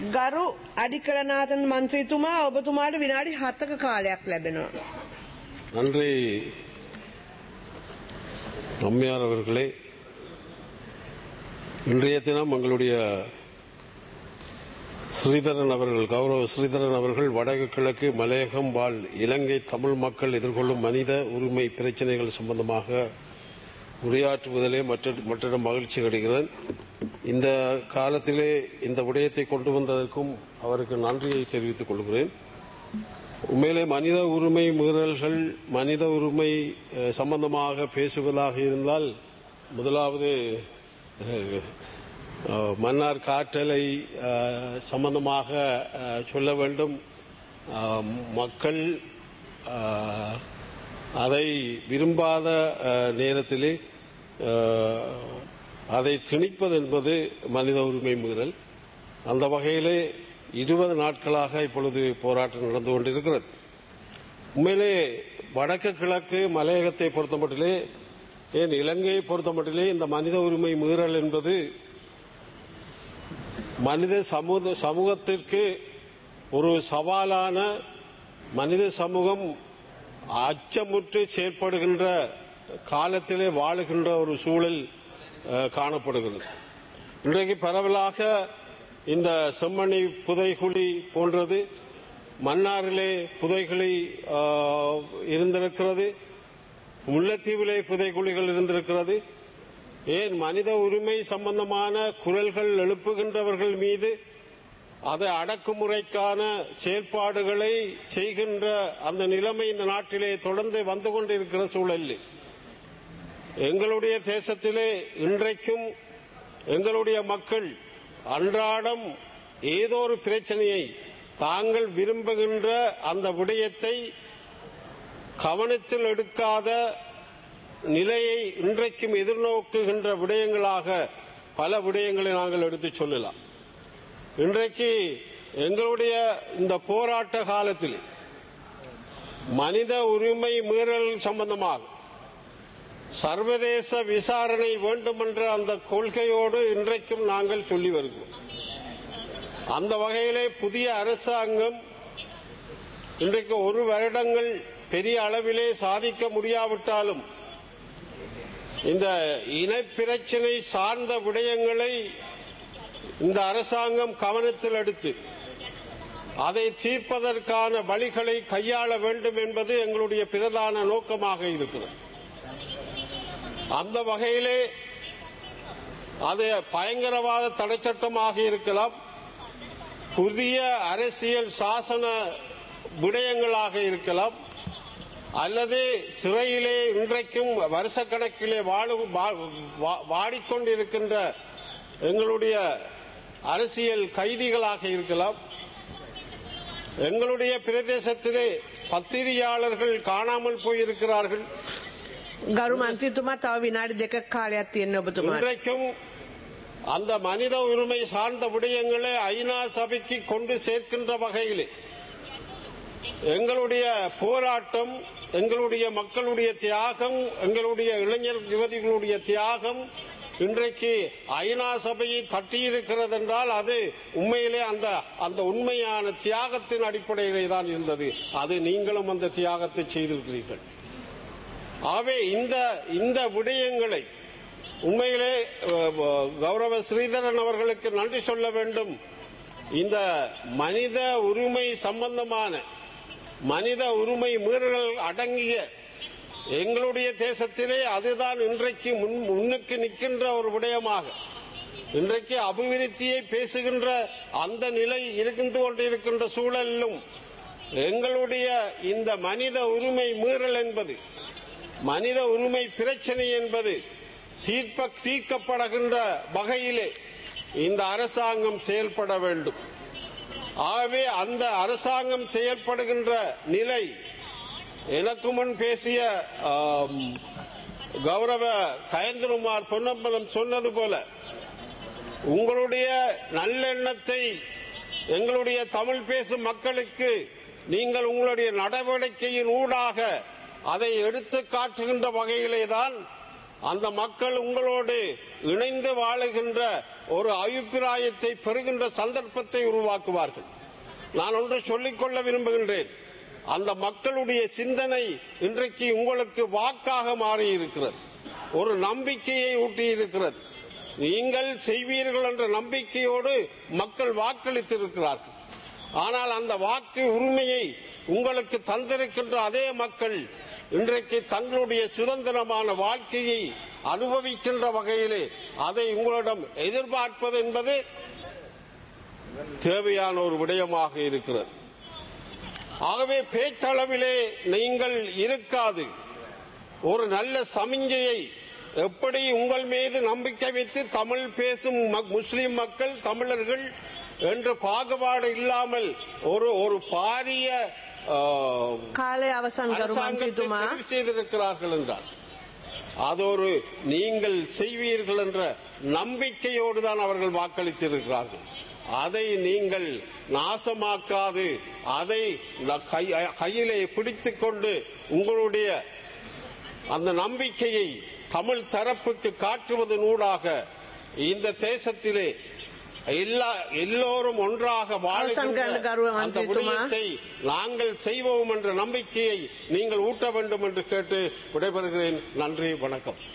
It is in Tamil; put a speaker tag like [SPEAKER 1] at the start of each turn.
[SPEAKER 1] ගරු අධිකරණායක මන්ත්‍රීතුමා ඔබතුමාට විනාඩි 7ක කාලයක් ලැබෙනවා.
[SPEAKER 2] நன்றி அம்மையார் அவர்களே. இன்றைய தினம் எங்களுடைய ஸ்ரீதரன் அவர்கள், கௌரவ ஸ்ரீதரன் அவர்கள் வடக்கு கிழக்கு மலையகம் வாழ் இலங்கை தமிழ் மக்கள் எதிர்கொள்ளும் மனித உரிமை பிரச்சினைகள் சம்பந்தமாக உரையாற்றுவதிலே மற்ற மகிழ்ச்சி அடைகிறேன். இந்த காலத்திலே இந்த விடயத்தை கொண்டு வந்ததற்கும் அவருக்கு நன்றியை தெரிவித்துக் கொள்கிறேன். உண்மையிலே மனித உரிமை மீறல்கள், மனித உரிமை சம்பந்தமாக பேசுவதாக இருந்தால் முதலாவது மன்னார் காற்றலை சம்பந்தமாக சொல்ல வேண்டும். மக்கள் அதை விரும்பாத நேரத்திலே அதை திணிப்பது என்பது மனித உரிமை மீறல். அந்த வகையிலே 20 நாட்களாக இப்பொழுது போராட்டம் நடந்து கொண்டிருக்கிறது. உண்மையிலே வடக்கு கிழக்கு மலையகத்தை பொறுத்தமட்டிலே, ஏன் இலங்கையை பொறுத்தமட்டிலே இந்த மனித உரிமை மீறல் என்பது மனித சமூகத்திற்கு ஒரு சவாலான, மனித சமூகம் அச்சமுற்று செயல்படுகின்ற காலத்திலே வாழுகின்ற ஒரு சூழல் காணப்படுகிறது. இன்றைக்கு பரவலாக இந்த செம்மணி புதைகுழி போன்றது மன்னாரிலே புதைகுழி இருந்திருக்கிறது, முல்லைத்தீவிலே புதைகுழிகள் இருந்திருக்கிறது. ஏன் மனித உரிமை சம்பந்தமான குரல்கள் எழுப்புகின்றவர்கள் மீது அதை அடக்குமுறைக்கான செயல்பாடுகளை செய்கின்ற அந்த நிலைமை இந்த நாட்டிலே தொடர்ந்து வந்து கொண்டிருக்கிற சூழலில் எங்களுடைய தேசத்திலே இன்றைக்கும் எங்களுடைய மக்கள் அன்றாடம் ஏதோ ஒரு பிரச்சனையை தாங்கள் விரும்புகின்ற அந்த விடயத்தை கவனத்தில் எடுக்காத நிலையை இன்றைக்கும் எதிர்நோக்குகின்ற விடயங்களாக பல விடயங்களை நாங்கள் எடுத்துச் சொல்லலாம். இன்றைக்கு எங்களுடைய இந்த போராட்ட காலத்தில் மனித உரிமை மீறல் சம்பந்தமாக சர்வதேச விசாரணை வேண்டும் என்ற அந்த கொள்கையோடு இன்றைக்கும் நாங்கள் சொல்லி வருகிறோம். அந்த வகையிலே புதிய அரசாங்கம் இன்றைக்கு 1 வருடங்கள் பெரிய அளவிலே சாதிக்க முடியாவிட்டாலும் இந்த இனப்பிரச்சினை சார்ந்த விடயங்களை இந்த அரசாங்கம் கவனத்தில் எடுத்து அதை தீர்ப்பதற்கான வழிகளை கையாள வேண்டும் என்பது எங்களுடைய பிரதான நோக்கமாக இருக்கிறது. அந்த வகையிலே அது பயங்கரவாத தடை சட்டமாக இருக்கலாம், புதிய அரசியல் சாசன விடயங்களாக இருக்கலாம், அல்லது சிறையிலே இன்றைக்கும் வருஷக்கணக்கிலே வாடிக்கொண்டிருக்கின்ற எங்களுடைய அரசியல் கைதிகளாக இருக்கலாம். எங்களுடைய பிரதேசத்திலே பத்திரிகையாளர்கள் காணாமல் போயிருக்கிறார்கள்.
[SPEAKER 1] ගරු මන්ත්‍රීතුමා තව විනාඩි 2ක කාලයක් තියෙනවා ඔබතුමාට.
[SPEAKER 2] இன்றைக்கும் அந்த மனித உரிமை சார்ந்த விடயங்களை ஐநா சபைக்கு கொண்டு சேர்க்கின்ற வகையிலே எங்களுடைய போராட்டம், எங்களுடைய மக்களுடைய தியாகம், எங்களுடைய இளைஞர் யுவதிகளுடைய தியாகம் இன்றைக்கு ஐநா சபையை தட்டியிருக்கிறது என்றால் அது உண்மையிலே அந்த உண்மையான தியாகத்தின் அடிப்படையிலே தான் இருந்தது. அது நீங்களும் அந்த தியாகத்தை செய்திருக்கிறீர்கள். ஆகவே இந்த விடயங்களை உண்மையிலே கௌரவ ஸ்ரீதரன் அவர்களுக்கு நன்றி சொல்ல வேண்டும். இந்த மனித உரிமை சம்பந்தமான மனித உரிமை மீறல்கள் அடங்கிய எங்களுடைய தேசத்திலே அதுதான் இன்றைக்கு முன்னுக்கு நிற்கின்ற ஒரு விடயமாக, இன்றைக்கு அபிவிருத்தியை பேசுகின்ற அந்த நிலை இருந்து கொண்டிருக்கின்ற சூழலிலும் எங்களுடைய இந்த மனித உரிமை மீறல் என்பது, மனித உரிமை பிரச்சனை என்பது தீர்க்கப்படுகின்ற வகையிலே இந்த அரசாங்கம் செயல்பட வேண்டும். ஆகவே அந்த அரசாங்கம் செயல்படுகின்ற நிலை, எனக்கு முன் பேசிய கௌரவ கயந்திரகுமார் பொன்னம்பலம் சொன்னது போல உங்களுடைய நல்லெண்ணத்தை எங்களுடைய தமிழ் பேசும் மக்களுக்கு நீங்கள் உங்களுடைய நடவடிக்கையின் ஊடாக அதை எடுத்து காட்டுகின்ற வகையிலேதான் அந்த மக்கள் உங்களோடு இணைந்து வாழுகின்ற ஒரு அபிப்பிராயத்தை பெறுகின்ற சந்தர்ப்பத்தை உருவாக்குவார்கள். நான் ஒன்று சொல்லிக்கொள்ள விரும்புகின்றேன். அந்த மக்களுடைய சிந்தனை இன்றைக்கு உங்களுக்கு வாக்காக மாறியிருக்கிறது, ஒரு நம்பிக்கையை ஊட்டியிருக்கிறது. நீங்கள் செய்வீர்கள் என்ற நம்பிக்கையோடு மக்கள் வாக்களித்திருக்கிறார்கள். ஆனால் அந்த வாக்கு உரிமையை உங்களுக்கு தந்திருக்கின்ற அதே மக்கள் இன்றைக்கு தங்களுடைய சுதந்திரமான வாழ்க்கையை அனுபவிக்கின்ற வகையிலே அதை உங்களிடம் எதிர்பார்ப்பது என்பது தேவையான ஒரு விடயமாக இருக்கிறது. ஆகவே பேச்சளவிலே நீங்கள் இருக்காது, ஒரு நல்ல சமிஞ்சையை எப்படி உங்கள் மீது நம்பிக்கை வைத்து தமிழ் பேசும் முஸ்லிம் மக்கள், தமிழர்கள் என்று பாகுபாடு இல்லாமல் ஒரு பாரிய அரசாங்கத்தை செய்திருக்கிறார்கள் என்றால் அதொரு நீங்கள் செய்வீர்கள் என்ற நம்பிக்கையோடு தான் அவர்கள் வாக்களித்திருக்கிறார்கள். அதை நீங்கள் நாசமாக்காது, அதை கையிலே பிடித்துக் கொண்டு உங்களுடைய அந்த நம்பிக்கையை தமிழ் தரப்புக்கு காட்டுவதனூடாக இந்த தேசத்திலே எல்லோரும் ஒன்றாக வாழுகின்ற அந்த விடயத்தை நாங்கள் செய்வோம் என்ற நம்பிக்கையை நீங்கள் ஊட்ட வேண்டும் என்று கேட்டு விடைபெறுகிறேன். நன்றி, வணக்கம்.